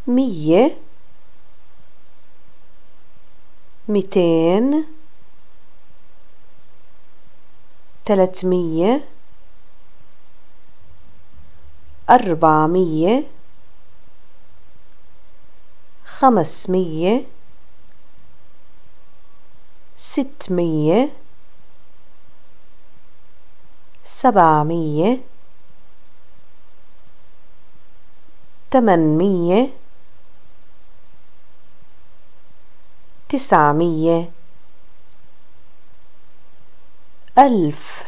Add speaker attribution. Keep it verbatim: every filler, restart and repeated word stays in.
Speaker 1: مية، ميتين، تلتمية، أربعمية، خمسمية، ستمية، سبعمية، تمنمية، تسعمية، ألف.